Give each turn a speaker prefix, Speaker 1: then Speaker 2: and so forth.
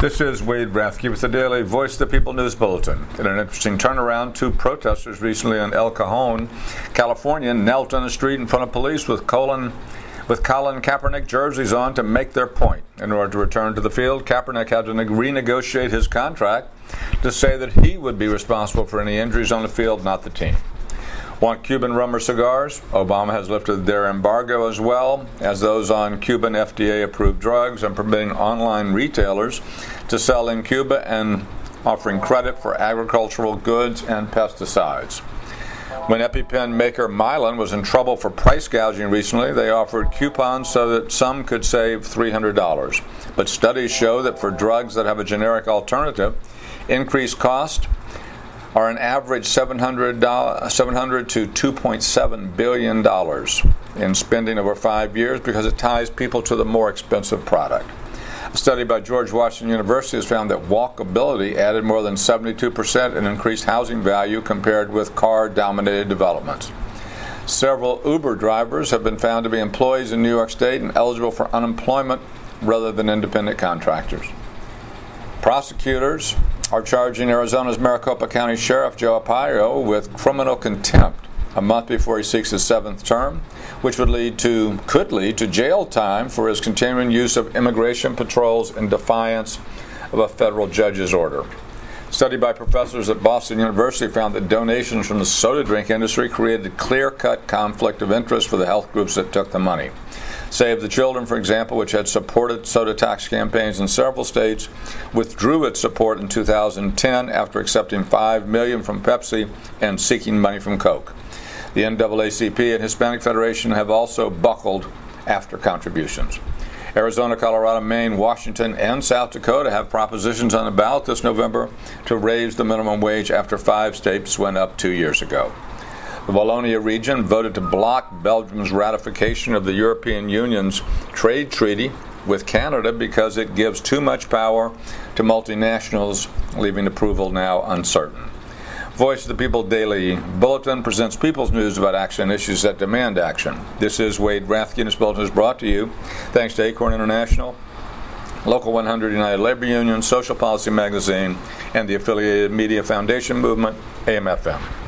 Speaker 1: This is Wade Rathke with the Daily Voice of the People News Bulletin. In an interesting turnaround, two protesters recently in El Cajon, California, knelt on the street in front of police with Colin Kaepernick jerseys on to make their point. In order to return to the field, Kaepernick had to renegotiate his contract to say that he would be responsible for any injuries on the field, not the team. Want Cuban rum or cigars? Obama has lifted their embargo as well as those on Cuban FDA-approved drugs and permitting online retailers to sell in Cuba and offering credit for agricultural goods and pesticides. When EpiPen maker Mylan was in trouble for price gouging recently, they offered coupons so that some could save $300. But studies show that for drugs that have a generic alternative, increased cost are an average $700 to $2.7 billion in spending over 5 years because it ties people to the more expensive product. A study by George Washington University has found that walkability added more than 72% in increased housing value compared with car-dominated developments. Several Uber drivers have been found to be employees in New York State and eligible for unemployment rather than independent contractors. Prosecutors are charging Arizona's Maricopa County Sheriff Joe Arpaio with criminal contempt a month before he seeks his 7th term, which could lead to jail time for his continuing use of immigration patrols in defiance of a federal judge's order. A study by professors at Boston University found that donations from the soda drink industry created a clear-cut conflict of interest for the health groups that took the money. Save the Children, for example, which had supported soda tax campaigns in several states, withdrew its support in 2010 after accepting $5 million from Pepsi and seeking money from Coke. The NAACP and Hispanic Federation have also buckled after contributions. Arizona, Colorado, Maine, Washington, and South Dakota have propositions on the ballot this November to raise the minimum wage after 5 states went up 2 years ago. The Wallonia region voted to block Belgium's ratification of the European Union's trade treaty with Canada because it gives too much power to multinationals, leaving approval now uncertain. Voice of the People Daily Bulletin presents people's news about action issues that demand action. This is Wade Rathke, and this bulletin is brought to you thanks to Acorn International, Local 100 United Labor Union, Social Policy Magazine, and the affiliated Media Foundation Movement, AM/FM.